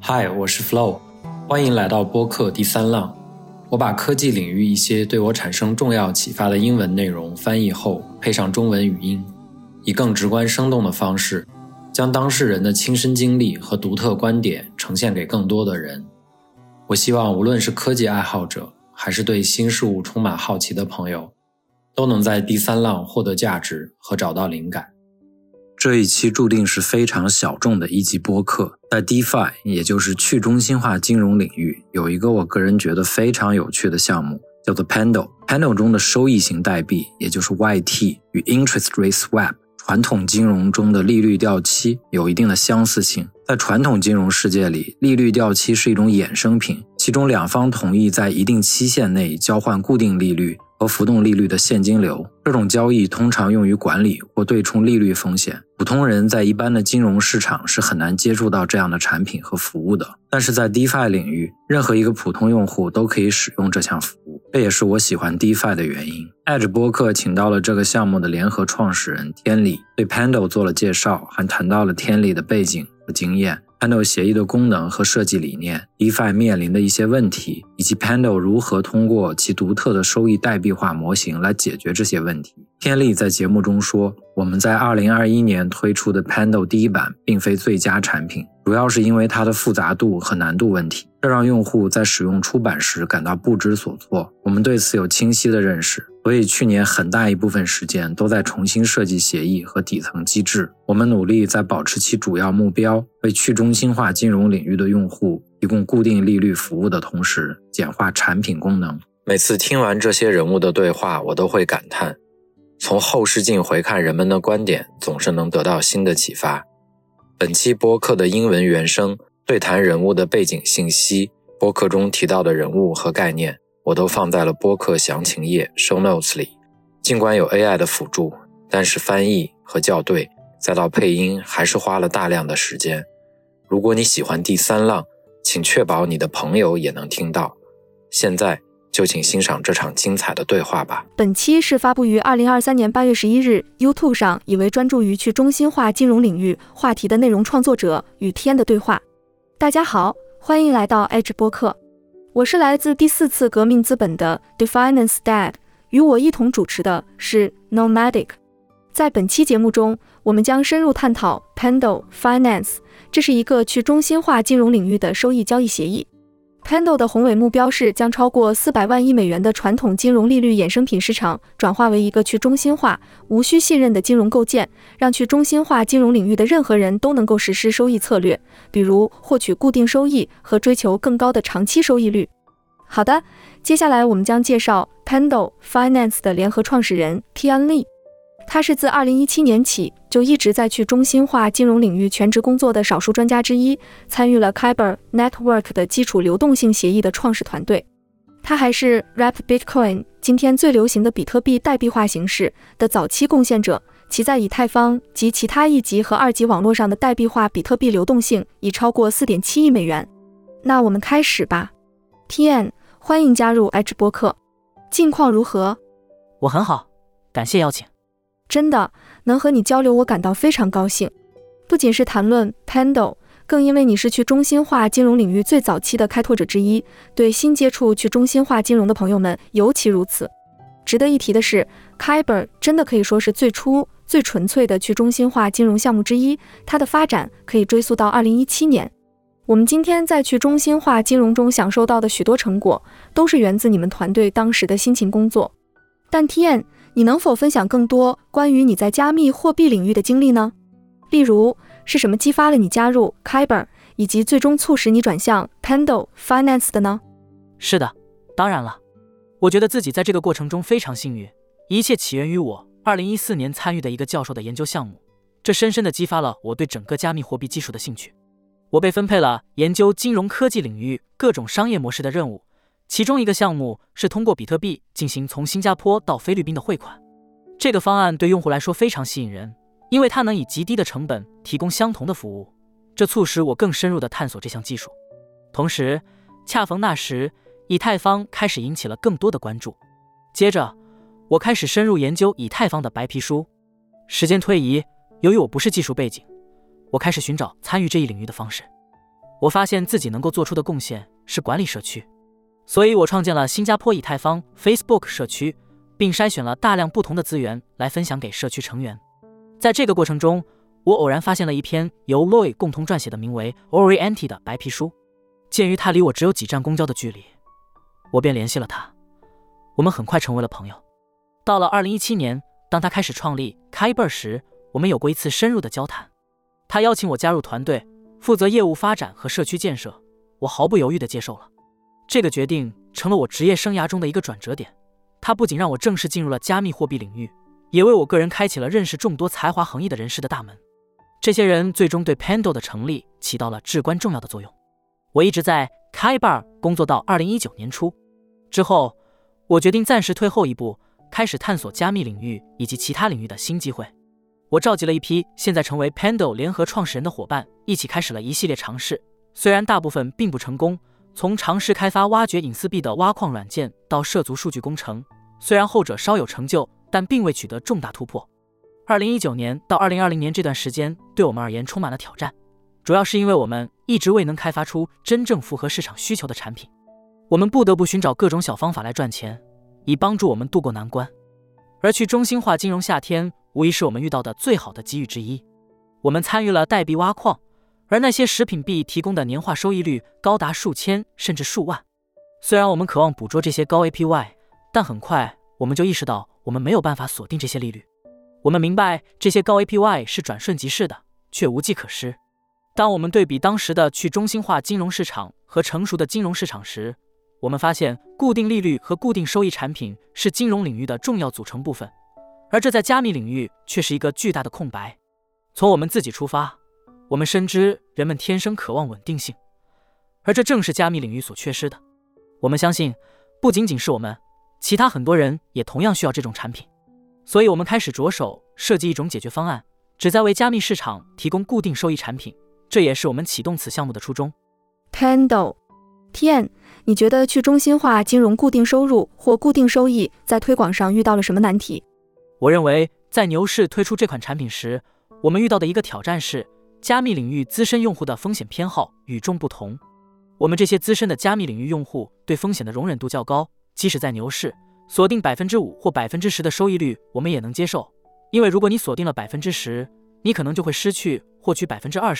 嗨，我是 Flo， 欢迎来到播客第三浪。我把科技领域一些对我产生重要启发的英文内容翻译后，配上中文语音，以更直观生动的方式，将当事人的亲身经历和独特观点呈现给更多的人。我希望无论是科技爱好者，还是对新事物充满好奇的朋友，都能在第三浪获得价值和找到灵感。这一期注定是非常小众的一集播客。在 DeFi， 也就是去中心化金融领域，有一个我个人觉得非常有趣的项目，叫做 Pendle。Pendle 中的收益型代币，也就是 YT， 与 Interest Rate Swap 传统金融中的利率掉期有一定的相似性。在传统金融世界里，利率掉期是一种衍生品，其中两方同意在一定期限内交换固定利率和浮动利率的现金流。这种交易通常用于管理或对冲利率风险，普通人在一般的金融市场是很难接触到这样的产品和服务的。但是在 DeFi 领域，任何一个普通用户都可以使用这项服务，这也是我喜欢 DeFi 的原因。Edge 播客请到了这个项目的联合创始人天理，对 Pendle 做了介绍，还谈到了天理的背景和经验，Pendle 协议的功能和设计理念， DeFi 面临的一些问题，以及 Pendle 如何通过其独特的收益代币化模型来解决这些问题。天理在节目中说，我们在2021年推出的 Pendle 第一版并非最佳产品，主要是因为它的复杂度和难度问题，这让用户在使用出版时感到不知所措。我们对此有清晰的认识，所以去年很大一部分时间都在重新设计协议和底层机制。我们努力在保持其主要目标，为去中心化金融领域的用户提供固定利率服务的同时，简化产品功能。每次听完这些人物的对话，我都会感叹，从后视镜回看人们的观点，总是能得到新的启发。本期播客的英文原声对谈人物的背景信息，播客中提到的人物和概念，我都放在了播客详情页 show notes 里。尽管有 AI 的辅助，但是翻译和校对再到配音还是花了大量的时间。如果你喜欢第三浪，请确保你的朋友也能听到。现在就请欣赏这场精彩的对话吧。 本期是发布于2023年8月11日 YouTube 上一位专注于去中心化金融领域话题的内容创作者与天的对话。大家好，欢迎来到 Edge 播客。我是来自第4次革命资本的 Definance Dad， 与我一同主持的是 Nomadic。 在本期节目中，我们将深入探讨 Pendle Finance， 这是一个去中心化金融领域的收益交易协议。Pendle 的宏伟目标是将超过400万亿美元的传统金融利率衍生品市场转化为一个去中心化、无需信任的金融构建，让去中心化金融领域的任何人都能够实施收益策略，比如获取固定收益和追求更高的长期收益率。好的，接下来我们将介绍 Pendle Finance 的联合创始人 Tian Li。他是自2017年起就一直在去中心化金融领域全职工作的少数专家之一，参与了 Kyber Network 的基础流动性协议的创始团队。他还是 Wrap Bitcoin 今天最流行的比特币代币化形式的早期贡献者，其在以太坊及其他1级和2级网络上的代币化比特币流动性已超过 4.7 亿美元。那我们开始吧。 Tian， 欢迎加入 Edge 播客，近况如何？ 我很好，感谢邀请。 真的，能和你交流我感到非常高兴。不仅是谈论 Pendle， 更因为你是去中心化金融领域最早期的开拓者之一，对新接触去中心化金融的朋友们尤其如此。值得一提的是， Kyber 真的可以说是最初最纯粹的去中心化金融项目之一，它的发展可以追溯到2017年。我们今天在去中心化金融中享受到的许多成果，都是源自你们团队当时的辛勤工作。但 Tian，你能否分享更多关于你在加密货币领域的经历呢？例如，是什么激发了你加入 Kyber， 以及最终促使你转向 Pendle Finance 的呢？ 是的，当然了。我觉得自己在这个过程中非常幸运，一切起源于我2014年参与的一个教授的研究项目，这深深地激发了我对整个加密货币技术的兴趣。我被分配了研究金融科技领域各种商业模式的任务，其中一个项目是通过比特币进行从新加坡到菲律宾的汇款。这个方案对用户来说非常吸引人，因为它能以极低的成本提供相同的服务，这促使我更深入地探索这项技术。同时，恰逢那时，以太坊开始引起了更多的关注。接着，我开始深入研究以太坊的白皮书。时间推移，由于我不是技术背景，我开始寻找参与这一领域的方式。 我发现自己能够做出的贡献是管理社区，所以我创建了新加坡以太坊 Facebook 社区，并筛选了大量不同的资源来分享给社区成员。在这个过程中，我偶然发现了一篇由 Loy 共同撰写的名为 Oriented 的白皮书。鉴于他离我只有几站公交的距离，我便联系了他，我们很快成为了朋友。到了2017年，当他开始创立 Kyber 时，我们有过一次深入的交谈。他邀请我加入团队，负责业务发展和社区建设，我毫不犹豫地接受了。这个决定成了我职业生涯中的一个转折点，它不仅让我正式进入了加密货币领域，也为我个人开启了认识众多才华横溢的人士的大门。这些人最终对 Pando 的成立起到了至关重要的作用。我一直在 Kyber 工作到2019年初，之后我决定暂时退后一步，开始探索加密领域以及其他领域的新机会。我召集了一批现在成为 Pando 联合创始人的伙伴，一起开始了一系列尝试，虽然大部分并不成功，从尝试开发挖掘隐私币的挖矿软件到涉足数据工程，虽然后者稍有成就，但并未取得重大突破。2019年到2020年这段时间对我们而言充满了挑战，主要是因为我们一直未能开发出真正符合市场需求的产品，我们不得不寻找各种小方法来赚钱，以帮助我们渡过难关。而去中心化金融夏天无疑是我们遇到的最好的机遇之一。我们参与了代币挖矿，而那些食品币提供的年化收益率高达数千甚至数万。虽然我们渴望捕捉这些高 APY， 但很快我们就意识到我们没有办法锁定这些利率。我们明白这些高 APY 是转瞬即逝的，却无计可施。当我们对比当时的去中心化金融市场和成熟的金融市场时，我们发现固定利率和固定收益产品是金融领域的重要组成部分，而这在加密领域却是一个巨大的空白。从我们自己出发，我们深知人们天生渴望稳定性，而这正是加密领域所缺失的。我们相信，不仅仅是我们，其他很多人也同样需要这种产品。所以我们开始着手设计一种解决方案，旨在为加密市场提供固定收益产品，这也是我们启动此项目的初衷。 Pando Tian， 你觉得去中心化金融固定收入或固定收益在推广上遇到了什么难题？ 我认为在牛市推出这款产品时，我们遇到的一个挑战是加密领域资深用户的风险偏好与众不同。我们这些资深的加密领域用户对风险的容忍度较高，即使在牛市锁定 5% 或 10% 的收益率我们也能接受，因为如果你锁定了 10%， 你可能就会失去获取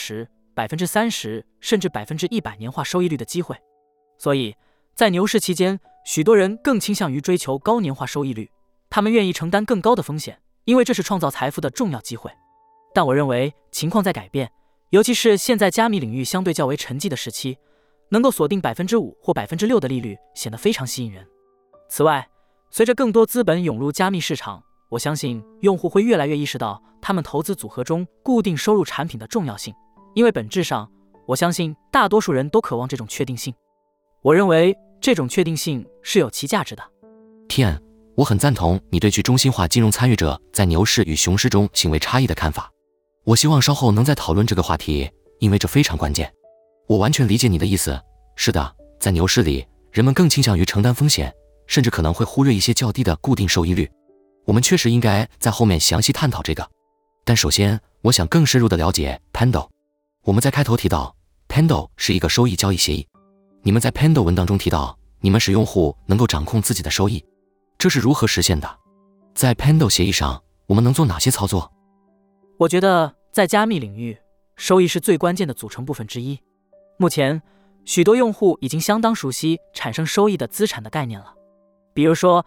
20%、30%甚至 100% 年化收益率的机会。所以在牛市期间，许多人更倾向于追求高年化收益率，他们愿意承担更高的风险，因为这是创造财富的重要机会。但我认为情况在改变，尤其是现在加密领域相对较为沉寂的时期，能够锁定 5% 或 6% 的利率显得非常吸引人。此外，随着更多资本涌入加密市场，我相信用户会越来越意识到他们投资组合中固定收入产品的重要性，因为本质上，我相信大多数人都渴望这种确定性。我认为这种确定性是有其价值的。 天，我很赞同你对去中心化金融参与者在牛市与熊市中行为差异的看法。我希望稍后能再讨论这个话题，因为这非常关键。我完全理解你的意思。是的，在牛市里，人们更倾向于承担风险，甚至可能会忽略一些较低的固定收益率。我们确实应该在后面详细探讨这个。但首先，我想更深入地了解 Pando。我们在开头提到 Pando 是一个收益交易协议。你们在 Pando 文档中提到，你们使用户能够掌控自己的收益，这是如何实现的？在 Pando 协议上，我们能做哪些操作？ 我觉得在加密领域，收益是最关键的组成部分之一。目前，许多用户已经相当熟悉产生收益的资产的概念了，比如说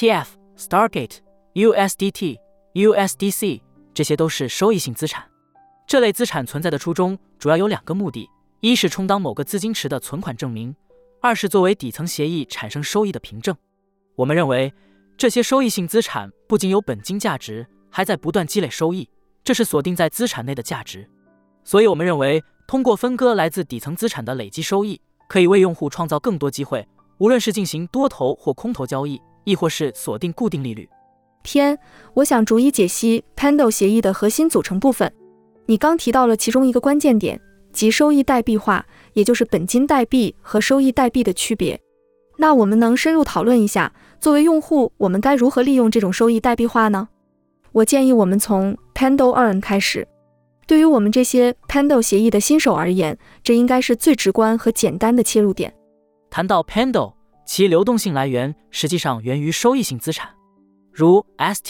STF、Stargate、USDT、USDC， 这些都是收益性资产。这类资产存在的初衷主要有两个目的，一是充当某个资金池的存款证明，二是作为底层协议产生收益的凭证。我们认为，这些收益性资产不仅有本金价值，还在不断积累收益，这是锁定在资产内的价值。所以我们认为，通过分割来自底层资产的累积收益，可以为用户创造更多机会，无论是进行多头或空头交易，亦或是锁定固定利率。 天，我想逐一解析 Pando 协议的核心组成部分。你刚提到了其中一个关键点，即收益代币化，也就是本金代币和收益代币的区别。那我们能深入讨论一下，作为用户，我们该如何利用这种收益代币化呢？我建议我们从 Pando Earn 开始。 对于我们这些 Pendle 协议的新手而言，这应该是最直观和简单的切入点。 谈到 Pendle， 其流动性来源实际上源于收益性资产，如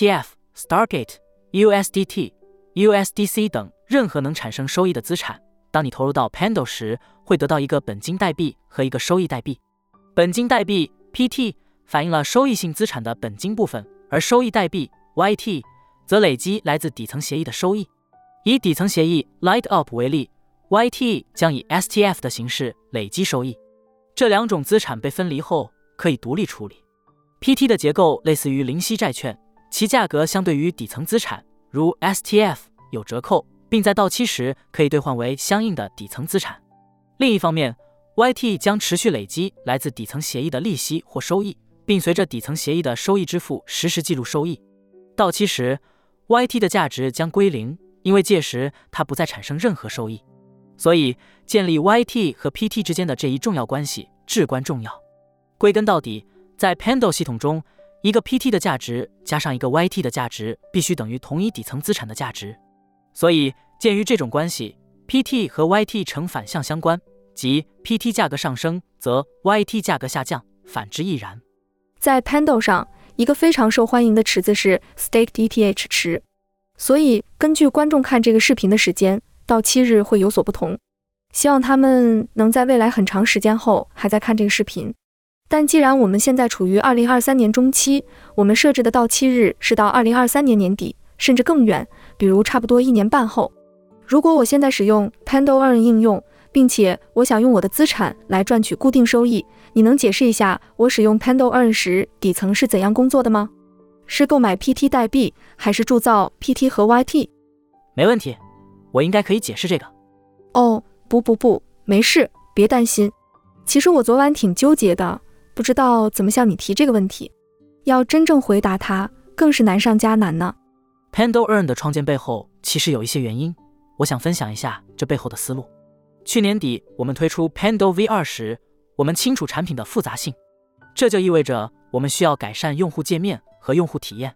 STF、Stargate、USDT、USDC 等任何能产生收益的资产。当你投入到 Pendle 时，会得到一个本金代币和一个收益代币。本金代币 PT 反映了收益性资产的本金部分，而收益代币 YT 则累积来自底层协议的收益。以底层协议 LightUp 为例， YT 将以 STF 的形式累积收益。这两种资产被分离后可以独立处理。 PT 的结构类似于零息债券，其价格相对于底层资产如 STF 有折扣，并在到期时可以兑换为相应的底层资产。另一方面， YT 将持续累积来自底层协议的利息或收益，并随着底层协议的收益支付实时记录收益。到期时 YT 的价值将归零，因为届时它不再产生任何收益。所以建立 YT 和 PT 之间的这一重要关系至关重要。归根到底，在 Pendle 系统中，一个 PT 的价值加上一个 YT 的价值必须等于同一底层资产的价值。所以鉴于这种关系， PT 和 YT 呈反向相关，即 PT 价格上升则 YT 价格下降，反之亦然。 在 Pendle 上，一个非常受欢迎的池子是 Staked ETH 池，所以根据观众看这个视频的时间，到期日会有所不同。希望他们能在未来很长时间后还在看这个视频。但既然我们现在处于2023年中期，我们设置的到期日是到2023年年底，甚至更远，比如差不多1年半后。如果我现在使用 Pendle Earn 应用，并且我想用我的资产来赚取固定收益，你能解释一下我使用 Pendle Earn 时底层是怎样工作的吗？是购买 PT 代币，还是铸造 PT 和 YT？ 没问题，我应该可以解释这个。 哦，不，没事，别担心。其实我昨晚挺纠结的，不知道怎么向你提这个问题。要真正回答它，更是难上加难呢。 Pendle Earn 的创建背后其实有一些原因，我想分享一下这背后的思路。去年底我们推出 Pendle V2 时，我们清楚产品的复杂性，这就意味着我们需要改善用户界面和用户体验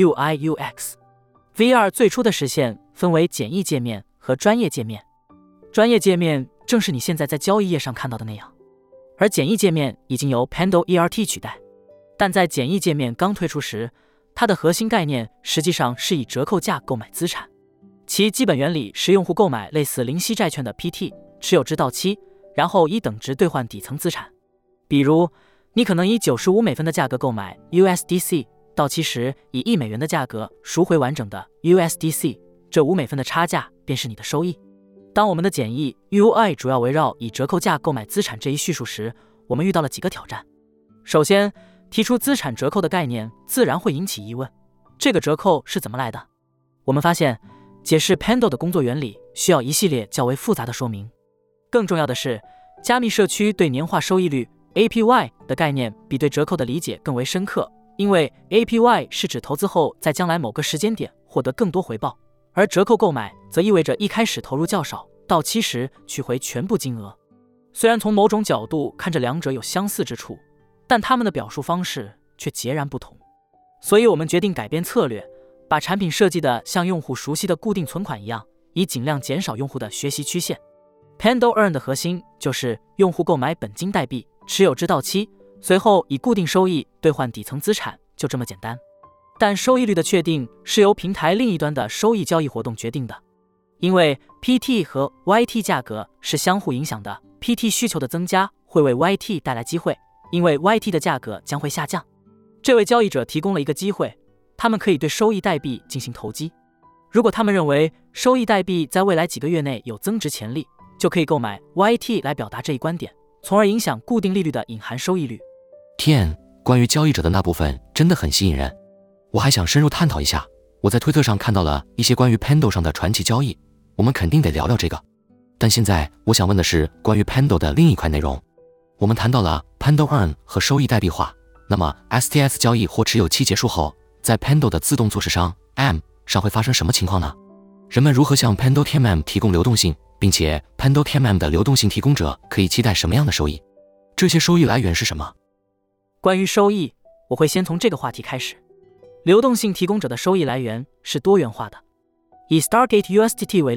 UI/UX。 V2 最初的实现分为简易界面和专业界面。专业界面正是你现在在交易页上看到的那样，而简易界面已经由 Pendle ERT 取代。但在简易界面刚推出时，它的核心概念实际上是以折扣价购买资产。其基本原理是用户购买类似零息债券的 PT， 持有至到期，然后以等值兑换底层资产。比如你可能以95美分的价格购买 USDC， 到期时以1美元的价格赎回完整的 USDC， 这5美分的差价便是你的收益。当我们的简易 UI 主要围绕以折扣价购买资产这一叙述时，我们遇到了几个挑战。首先，提出资产折扣的概念自然会引起疑问，这个折扣是怎么来的？我们发现解释 Pendle 的工作原理需要一系列较为复杂的说明。更重要的是，加密社区对年化收益率 APY 的概念比对折扣的理解更为深刻，因为 APY 是指投资后在将来某个时间点获得更多回报，而折扣购买则意味着一开始投入较少，到期时取回全部金额。虽然从某种角度看这两者有相似之处，但他们的表述方式却截然不同。所以我们决定改变策略，把产品设计的像用户熟悉的固定存款一样，以尽量减少用户的学习曲线。Pendle Earn 的核心就是用户购买本金代币，持有至到期，随后以固定收益兑换底层资产，就这么简单。但收益率的确定是由平台另一端的收益交易活动决定的，因为 PT 和 YT 价格是相互影响的。 PT 需求的增加会为 YT 带来机会，因为 YT 的价格将会下降。这为交易者提供了一个机会，他们可以对收益代币进行投机。如果他们认为收益代币在未来几个月内有增值潜力，就可以购买 YT 来表达这一观点，从而影响固定利率的隐含收益率。 天，关于交易者的那部分真的很吸引人，我还想深入探讨一下。我在推特上看到了一些关于 Pendle 上的传奇交易，我们肯定得聊聊这个。但现在我想问的是关于 Pendle 的另一块内容。我们谈到了 Pendle Earn 和收益代币化，那么 STS 交易或持有期结束后，在 Pendle 的自动做市商 AM 上会发生什么情况呢？人们如何向 Pendle TMM 提供流动性，并且 Pendle TMM 的流动性提供者可以期待什么样的收益？这些收益来源是什么？ 关于收益，我会先从这个话题开始。流动性提供者的收益来源是多元化的。以 Stargate USDT 为例，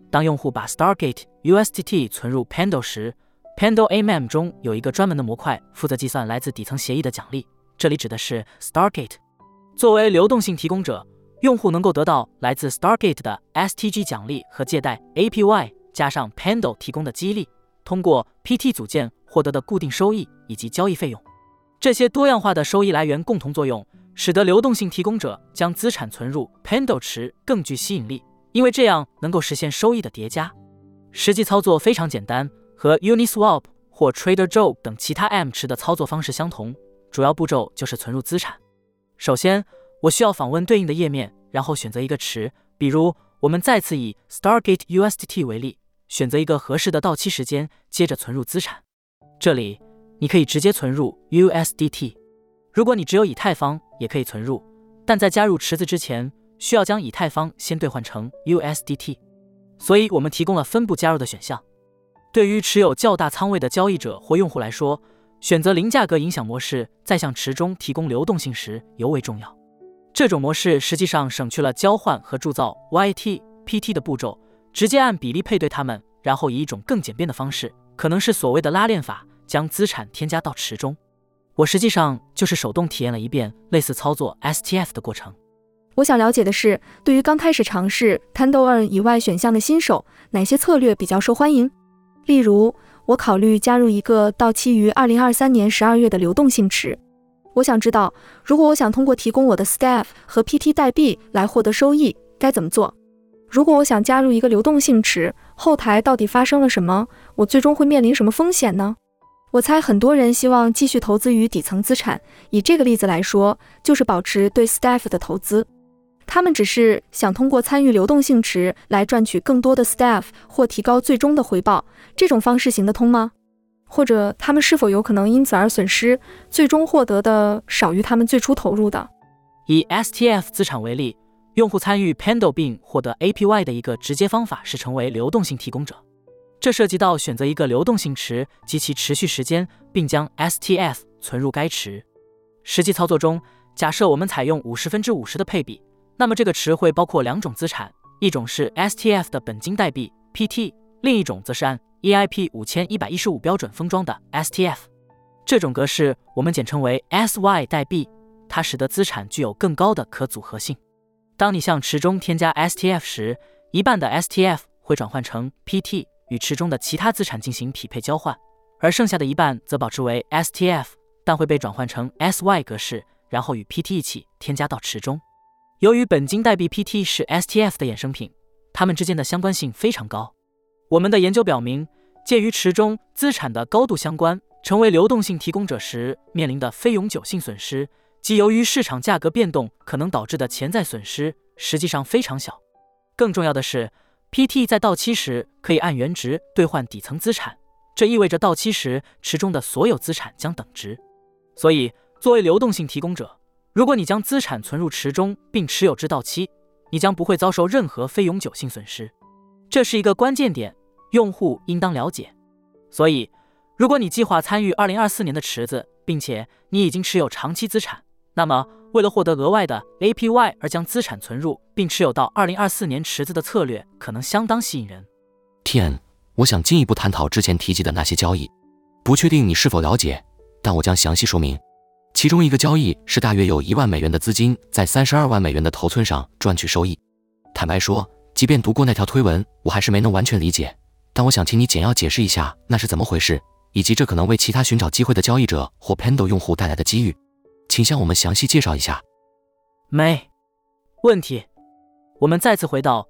当用户把 Stargate USDT 存入 Pendle 时， Pendle AMM 中有一个专门的模块负责计算来自底层协议的奖励，这里指的是 Stargate。 作为流动性提供者，用户能够得到来自 Stargate 的 STG 奖励和借贷 APY 加上 Pendle 提供的激励，通过 PT 组件获得的固定收益以及交易费用。这些多样化的收益来源共同作用，使得流动性提供者将资产存入 Pendle 池更具吸引力，因为这样能够实现收益的叠加。实际操作非常简单，和 Uniswap 或 TraderJoe 等其他 AM 池的操作方式相同，主要步骤就是存入资产。首先，我需要访问对应的页面，然后选择一个池，比如我们再次以 Stargate USDT 为例，选择一个合适的到期时间，接着存入资产。这里你可以直接存入 USDT， 如果你只有以太坊也可以存入，但在加入池子之前，需要将以太坊先兑换成 USDT， 所以我们提供了分步加入的选项。对于持有较大仓位的交易者或用户来说，选择零价格影响模式在向池中提供流动性时尤为重要。这种模式实际上省去了交换和铸造 YT、PT 的步骤，直接按比例配对它们，然后以一种更简便的方式，可能是所谓的拉链法，将资产添加到池中。我实际上就是手动体验了一遍类似操作 STF 的过程。 我想了解的是，对于刚开始尝试 Pendle Earn 以外选项的新手，哪些策略比较受欢迎？例如，我考虑加入一个到期于2023年12月的流动性池。我想知道，如果我想通过提供我的 Staff 和 PT 代币来获得收益，该怎么做？如果我想加入一个流动性池，后台到底发生了什么？我最终会面临什么风险呢？我猜很多人希望继续投资于底层资产，以这个例子来说，就是保持对 Staff 的投资。他们只是想通过参与流动性池来赚取更多的 Staff 或提高最终的回报，这种方式行得通吗？或者他们是否有可能因此而损失，最终获得的少于他们最初投入的？ 以 STF 资产为例，用户参与 Pendle 并获得 APY 的一个直接方法是成为流动性提供者。这涉及到选择一个流动性池及其持续时间，并将 STF 存入该池。实际操作中，假设我们采用50%/50的配比，那么这个池会包括两种资产，一种是 STF 的本金代币 PT， 另一种则是按 EIP 5115标准封装的 STF。 这种格式我们简称为 SY 代币，它使得资产具有更高的可组合性。当你向池中添加 STF 时，一半的 STF 会转换成 PT， 与池中的其他资产进行匹配交换，而剩下的一半则保持为 STF， 但会被转换成 SY 格式，然后与 PT 一起添加到池中。由于本金代币 PT 是 STF 的衍生品，它们之间的相关性非常高。我们的研究表明，鉴于池中资产的高度相关，成为流动性提供者时面临的非永久性损失，即由于市场价格变动可能导致的潜在损失，实际上非常小。更重要的是， PT 在到期时可以按原值兑换底层资产，这意味着到期时池中的所有资产将等值。所以，作为流动性提供者，如果你将资产存入池中并持有至到期，你将不会遭受任何非永久性损失。这是一个关键点，用户应当了解。所以，如果你计划参与2024年的池子，并且你已经持有长期资产，那么为了获得额外的 APY 而将资产存入并持有到2024年池子的策略可能相当吸引人。 天，我想进一步探讨之前提及的那些交易，不确定你是否了解，但我将详细说明。其中一个交易是大约有1万美元的资金在32万美元的头寸上赚取收益。坦白说，即便读过那条推文，我还是没能完全理解，但我想听你简要解释一下那是怎么回事，以及这可能为其他寻找机会的交易者或 Pendle 用户带来的机遇。请向我们详细介绍一下。 没问题。我们再次回到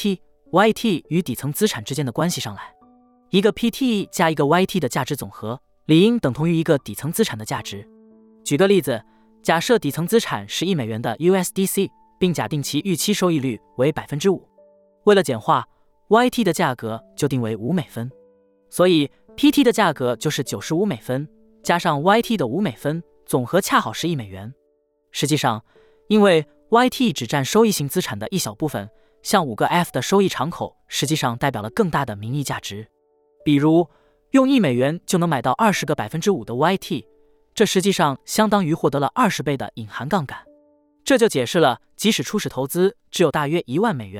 PT、YT 与底层资产之间的关系上来。一个 PT 加一个 YT 的价值总和，理应等同于一个底层资产的价值。举个例子，假设底层资产是1美元的 USDC， 并假定其预期收益率为 5%。 为了简化， YT 的价格就定为5美分，所以 PT 的价格就是95美分，加上 YT 的5美分，总和恰好是1美元。实际上，因为 YT 只占收益性资产的一小部分，像5个 F 的收益敞口实际上代表了更大的名义价值。比如，用1美元就能买到20个 5% 的 YT，这实际上相当于获得了20倍的隐含杠杆。这就解释了即使初始投资只有大约1万美元，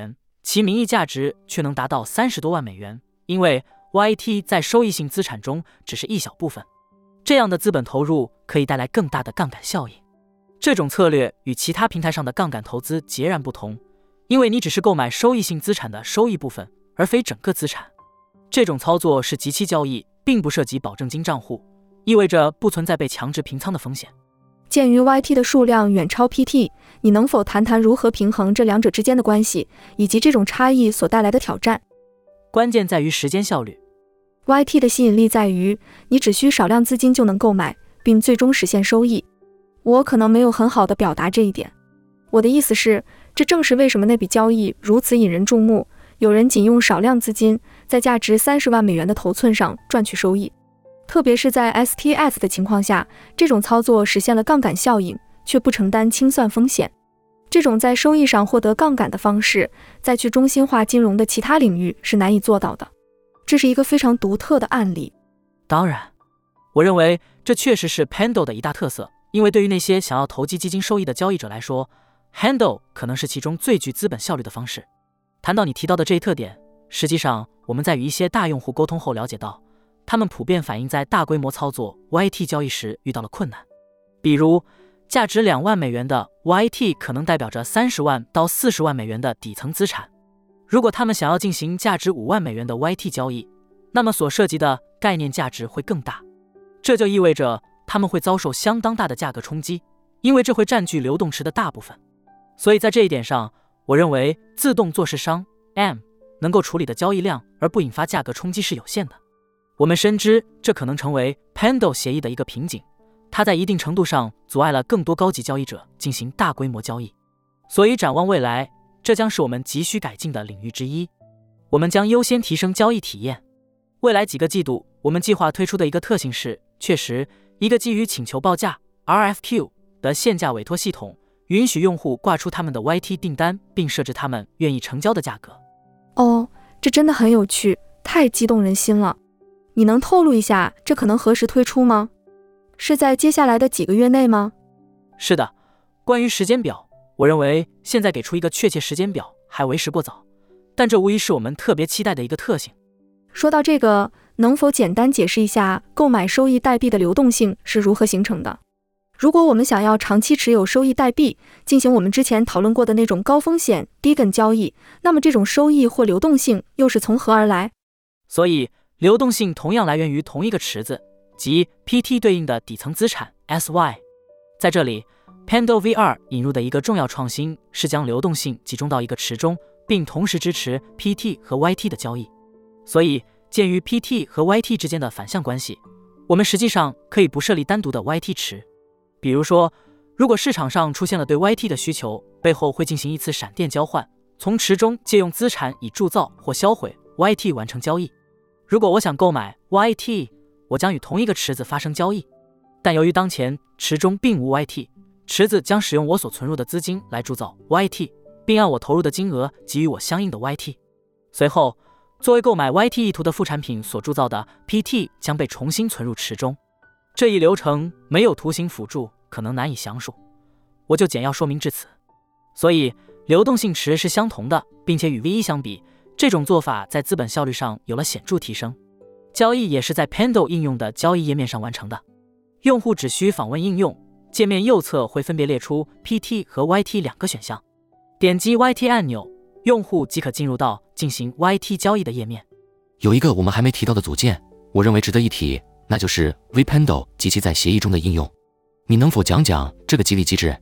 其名义价值却能达到30多万美元，因为 YT 在收益性资产中只是一小部分。这样的资本投入可以带来更大的杠杆效应。这种策略与其他平台上的杠杆投资截然不同，因为你只是购买收益性资产的收益部分，而非整个资产。这种操作是即期交易，并不涉及保证金账户，意味着不存在被强制平仓的风险。 鉴于 YT 的数量远超 PT， 你能否谈谈如何平衡这两者之间的关系，以及这种差异所带来的挑战？ 关键在于时间效率。 YT 的吸引力在于你只需少量资金就能购买，并最终实现收益。我可能没有很好地表达这一点。我的意思是，这正是为什么那笔交易如此引人注目，有人仅用少量资金在价值30万美元的头寸上赚取收益。特别是在 STS 的情况下，这种操作实现了杠杆效应，却不承担清算风险。这种在收益上获得杠杆的方式，在去中心化金融的其他领域是难以做到的。这是一个非常独特的案例。 当然，我认为这确实是 Pendle 的一大特色，因为对于那些想要投机基金收益的交易者来说， Handle 可能是其中最具资本效率的方式。谈到你提到的这一特点，实际上我们在与一些大用户沟通后了解到，他们普遍反映在大规模操作 YT 交易时遇到了困难。比如，价值2万美元的 YT 可能代表着30万到40万美元的底层资产。如果他们想要进行价值5万美元的 YT 交易，那么所涉及的概念价值会更大。这就意味着他们会遭受相当大的价格冲击，因为这会占据流动池的大部分。所以在这一点上，我认为自动做市商 M 能够处理的交易量而不引发价格冲击是有限的。我们深知这可能成为 Pendle 协议的一个瓶颈，它在一定程度上阻碍了更多高级交易者进行大规模交易。所以展望未来，这将是我们急需改进的领域之一。我们将优先提升交易体验。未来几个季度，我们计划推出的一个特性是，确实一个基于请求报价 RFQ 的限价委托系统，允许用户挂出他们的 YT 订单，并设置他们愿意成交的价格。 哦，这真的很有趣，太激动人心了。你能透露一下这可能何时推出吗？是在接下来的几个月内吗？ 是的，关于时间表，我认为现在给出一个确切时间表还为时过早，但这无疑是我们特别期待的一个特性。 说到这个，能否简单解释一下购买收益代币的流动性是如何形成的？如果我们想要长期持有收益代币，进行我们之前讨论过的那种高风险低梗交易，那么这种收益或流动性又是从何而来？ 所以流动性同样来源于同一个池子，即 PT 对应的底层资产 SY。 在这里 Pendle V2 引入的一个重要创新是将流动性集中到一个池中，并同时支持 PT 和 YT 的交易。所以鉴于 PT 和 YT 之间的反向关系，我们实际上可以不设立单独的 YT 池。比如说，如果市场上出现了对 YT 的需求，背后会进行一次闪电交换，从池中借用资产以铸造或销毁 YT 完成交易。如果我想购买 YT， 我将与同一个池子发生交易，但由于当前池中并无 YT， 池子将使用我所存入的资金来铸造 YT， 并按我投入的金额给予我相应的 YT。 随后，作为购买 YT 意图的副产品所铸造的 PT 将被重新存入池中。这一流程没有图形辅助，可能难以详述，我就简要说明至此。所以流动性池是相同的，并且与 V1 相比，这种做法在资本效率上有了显著提升。交易也是在 Pendle 应用的交易页面上完成的，用户只需访问应用，界面右侧会分别列出 PT 和 YT 两个选项，点击 YT 按钮，用户即可进入到进行 YT 交易的页面。 有一个我们还没提到的组件，我认为值得一提，那就是 vPendle 及其在协议中的应用。你能否讲讲这个激励机制？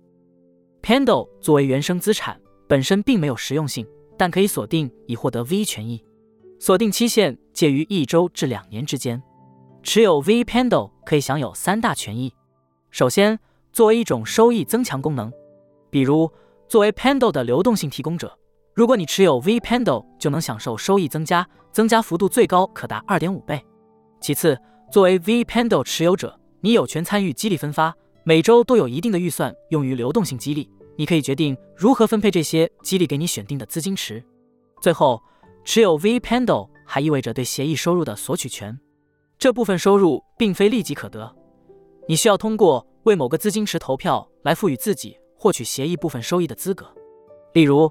Pendle 作为原生资产本身并没有实用性，但可以锁定以获得 V 权益，锁定期限介于1周至2年之间。持有 vPendle 可以享有3大权益。首先，作为一种收益增强功能，比如作为 Pendle 的流动性提供者，如果你持有 vPendle 就能享受收益增加，增加幅度最高可达 2.5 倍。其次，作为 vPendle 持有者，你有权参与激励分发，每周都有一定的预算用于流动性激励，你可以决定如何分配这些激励给你选定的资金池。最后，持有 vPendle 还意味着对协议收入的索取权，这部分收入并非立即可得，你需要通过为某个资金池投票来赋予自己获取协议部分收益的资格。例如，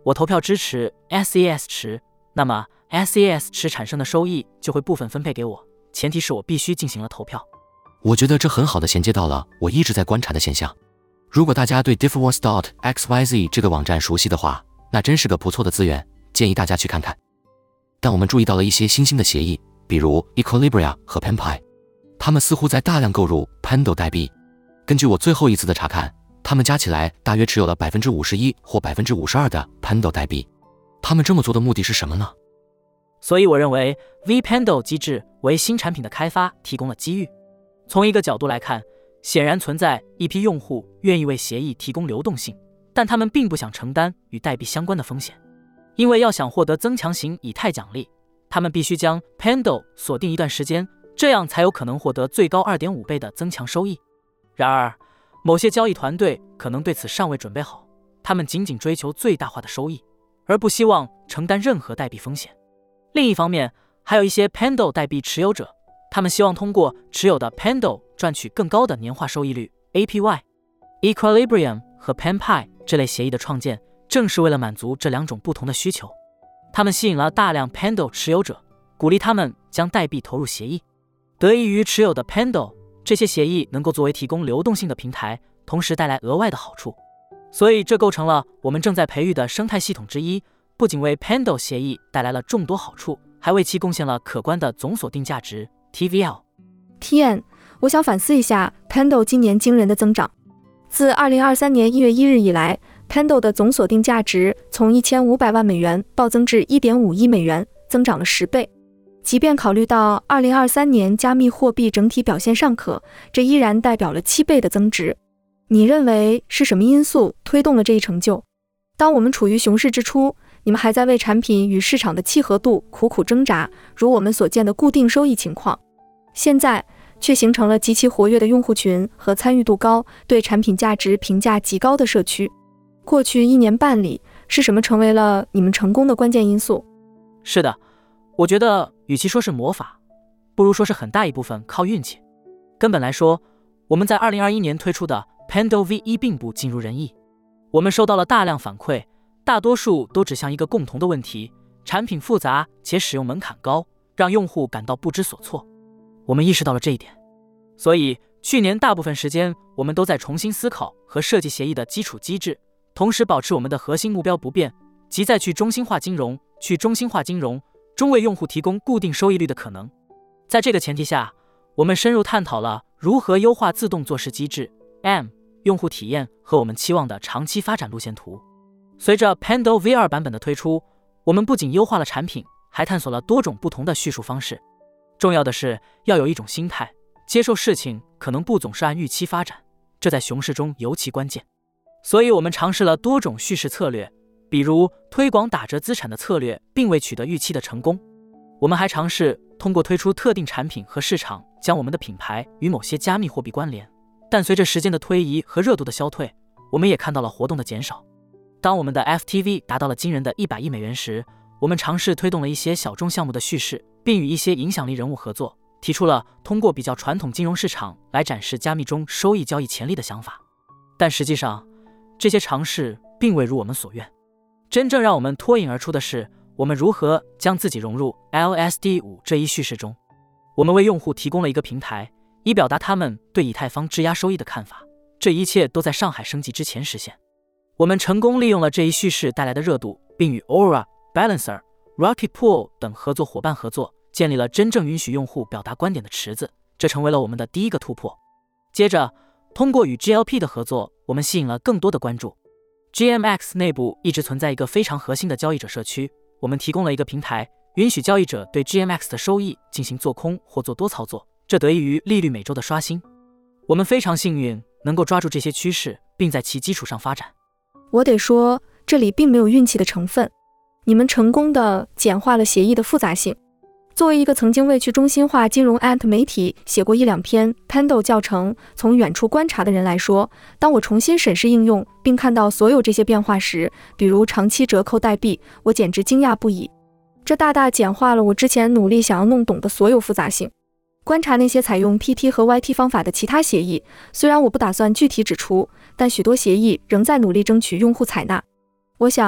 我投票支持 SES 池，那么 SES 池产生的收益就会部分分配给我，前提是我必须进行了投票。 我觉得这很好的衔接到了我一直在观察的现象。如果大家对 Diffwars.xyz 这个网站熟悉的话，那真是个不错的资源，建议大家去看看。但我们注意到了一些新兴的协议，比如 Equilibria 和 PenPy， 他们似乎在大量购入 Pando 代币。根据我最后一次的查看，他们加起来大约持有了 51% 或 52% 的 Pando 代币。他们这么做的目的是什么呢？ 所以我认为 vPando 机制为新产品的开发提供了机遇。从一个角度来看，显然存在一批用户愿意为协议提供流动性，但他们并不想承担与代币相关的风险。因为要想获得增强型以太奖励，他们必须将 Pando 锁定一段时间，这样才有可能获得最高 2.5 倍的增强收益。然而，某些交易团队可能对此尚未准备好，他们仅仅追求最大化的收益，而不希望承担任何代币风险。另一方面，还有一些 Pando 代币持有者，他们希望通过持有的 Pando 赚取更高的年化收益率 APY。Equilibrium 和 PenPy 这类协议的创建，正是为了满足这两种不同的需求。他们吸引了大量 Pando 持有者，鼓励他们将代币投入协议。得益于持有的 Pando， 这些协议能够作为提供流动性的平台，同时带来额外的好处。所以这构成了我们正在培育的生态系统之一，不仅为 Pando 协议带来了众多好处，还为其贡献了可观的总锁定价值 TVL。 我想反思一下 Pando 今年惊人的增长。自2023年1月1日以来， Pando 的总锁定价值从1500万美元暴增至 1.5 亿美元，增长了10倍。即便考虑到2023年加密货币整体表现尚可，这依然代表了7倍的增值。你认为是什么因素推动了这一成就？当我们处于熊市之初，你们还在为产品与市场的契合度苦苦挣扎，如我们所见的固定收益情况。现在却形成了极其活跃的用户群和参与度高、对产品价值评价极高的社区。过去1年半里，是什么成为了你们成功的关键因素？ 是的，我觉得与其说是魔法，不如说是很大一部分靠运气。根本来说，我们在2021年推出的 Pando V1 并不尽如人意。我们收到了大量反馈，大多数都指向一个共同的问题：产品复杂且使用门槛高，让用户感到不知所措。我们意识到了这一点，所以去年大部分时间我们都在重新思考和设计协议的基础机制，同时保持我们的核心目标不变，即在去中心化金融中为用户提供固定收益率的可能。在这个前提下，我们深入探讨了如何优化自动做事机制 用户体验和我们期望的长期发展路线图。随着 Pando V2 版本的推出，我们不仅优化了产品，还探索了多种不同的叙述方式。重要的是要有一种心态，接受事情可能不总是按预期发展，这在熊市中尤其关键。所以我们尝试了多种叙事策略，比如推广打折资产的策略并未取得预期的成功。我们还尝试通过推出特定产品和市场将我们的品牌与某些加密货币关联，但随着时间的推移和热度的消退，我们也看到了活动的减少。当我们的 FTV 达到了惊人的100亿美元时，我们尝试推动了一些小众项目的叙事，并与一些影响力人物合作，提出了通过比较传统金融市场来展示加密中收益交易潜力的想法。但实际上，这些尝试并未如我们所愿。真正让我们脱颖而出的是，我们如何将自己融入 LSD5 这一叙事中。我们为用户提供了一个平台，以表达他们对以太坊质押收益的看法。这一切都在上海升级之前实现。我们成功利用了这一叙事带来的热度，并与 Aura、Balancer、Rocket Pool 等合作伙伴合作，建立了真正允许用户表达观点的池子，这成为了我们的第一个突破。接着，通过与 GLP 的合作，我们吸引了更多的关注。GMX 内部一直存在一个非常核心的交易者社区，我们提供了一个平台，允许交易者对 GMX 的收益进行做空或做多操作，这得益于利率每周的刷新。我们非常幸运能够抓住这些趋势，并在其基础上发展。 我得说，这里并没有运气的成分，你们成功地简化了协议的复杂性。作为一个曾经为去中心化金融 媒体写过1-2篇 Pando 教程，从远处观察的人来说，当我重新审视应用并看到所有这些变化时，比如长期折扣代币，我简直惊讶不已。这大大简化了我之前努力想要弄懂的所有复杂性。观察那些采用 PT 和 YT 方法的其他协议，虽然我不打算具体指出，但许多协议仍在努力争取用户采纳。我想，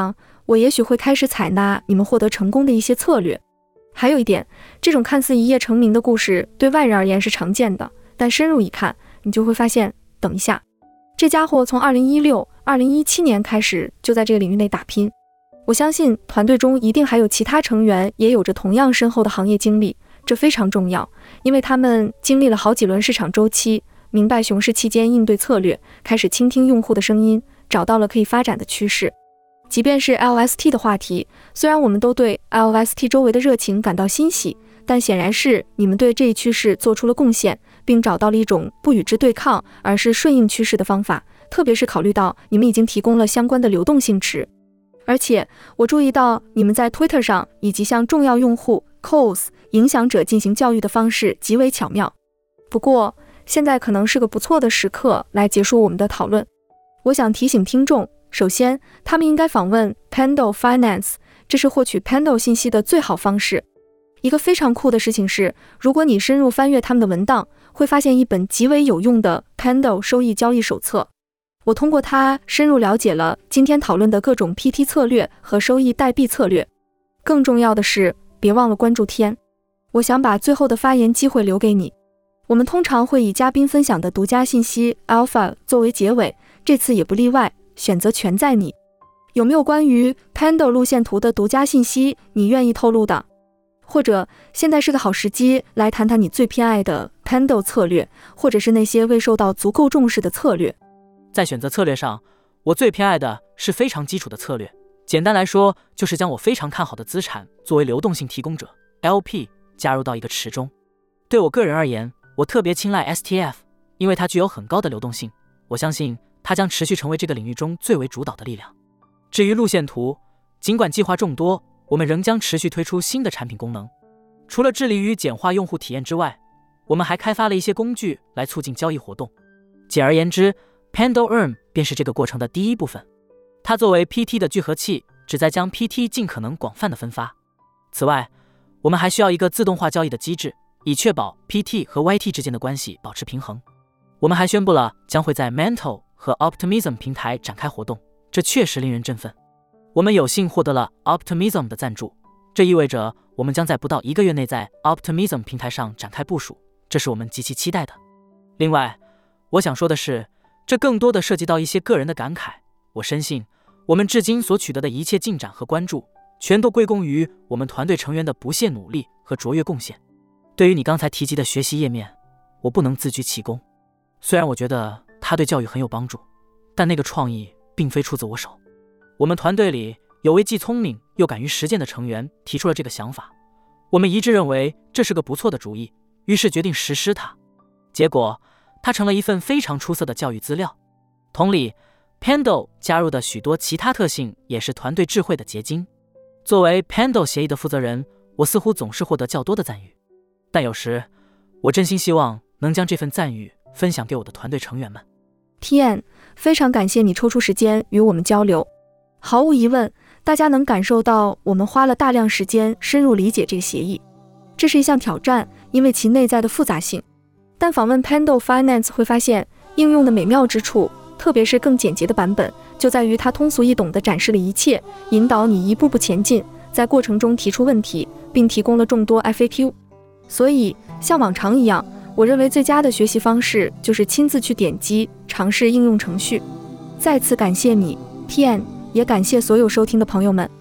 我也许会开始采纳你们获得成功的一些策略。还有一点，这种看似一夜成名的故事对外人而言是常见的，但深入一看，你就会发现，等一下，这家伙从2016、2017年开始就在这个领域内打拼。我相信团队中一定还有其他成员也有着同样深厚的行业经历，这非常重要，因为他们经历了好几轮市场周期，明白熊市期间应对策略，开始倾听用户的声音，找到了可以发展的趋势。即便是 LST 的话题，虽然我们都对 LST 周围的热情感到欣喜，但显然是你们对这一趋势做出了贡献，并找到了一种不与之对抗，而是顺应趋势的方法，特别是考虑到你们已经提供了相关的流动性池。而且我注意到你们在 Twitter 上以及向重要用户 KOLs 影响者进行教育的方式极为巧妙。不过现在可能是个不错的时刻来结束我们的讨论。我想提醒听众，首先他们应该访问 Pendle Finance， 这是获取 Pendle 信息的最好方式。一个非常酷的事情是，如果你深入翻阅他们的文档，会发现一本极为有用的 Pendle 收益交易手册。我通过它深入了解了今天讨论的各种 PT 策略和收益代币策略。更重要的是，别忘了关注天。我想把最后的发言机会留给你。我们通常会以嘉宾分享的独家信息 Alpha 作为结尾，这次也不例外，选择权在你。有没有关于 Pendle 路线图的独家信息你愿意透露的？或者现在是个好时机来谈谈你最偏爱的 Pendle 策略，或者是那些未受到足够重视的策略。 在选择策略上，我最偏爱的是非常基础的策略。简单来说，就是将我非常看好的资产作为流动性提供者 LP 加入到一个池中。对我个人而言，我特别青睐 STF， 因为它具有很高的流动性。我相信它将持续成为这个领域中最为主导的力量。至于路线图，尽管计划众多，我们仍将持续推出新的产品功能。除了致力于简化用户体验之外，我们还开发了一些工具来促进交易活动。简而言之， Pendle Earn 便是这个过程的第一部分。它作为 PT 的聚合器，旨在将 PT 尽可能广泛的分发。此外，我们还需要一个自动化交易的机制，以确保 PT 和 YT 之间的关系保持平衡。我们还宣布了将会在 Mantle 和 Optimism 平台展开活动，这确实令人振奋。我们有幸获得了 Optimism 的赞助，这意味着我们将在不到1个月内在 Optimism 平台上展开部署，这是我们极其期待的。另外，我想说的是，这更多的涉及到一些个人的感慨。我深信，我们至今所取得的一切进展和关注，全都归功于我们团队成员的不懈努力和卓越贡献。对于你刚才提及的学习页面，我不能自居其功。虽然我觉得它对教育很有帮助，但那个创意并非出自我手。我们团队里有位既聪明又敢于实践的成员提出了这个想法，我们一致认为这是个不错的主意，于是决定实施它。结果，它成了一份非常出色的教育资料。同理， Pendle 加入的许多其他特性也是团队智慧的结晶。作为 Pendle 协议的负责人，我似乎总是获得较多的赞誉，但有时我真心希望能将这份赞誉分享给我的团队成员们。 TN， 非常感谢你抽出时间与我们交流。毫无疑问，大家能感受到我们花了大量时间深入理解这个协议。这是一项挑战，因为其内在的复杂性。但访问 Pendle Finance 会发现，应用的美妙之处，特别是更简洁的版本，就在于它通俗易懂地展示了一切，引导你一步步前进，在过程中提出问题，并提供了众多 FAQ。所以，像往常一样，我认为最佳的学习方式就是亲自去点击，尝试应用程序。再次感谢你 TN， 也感谢所有收听的朋友们。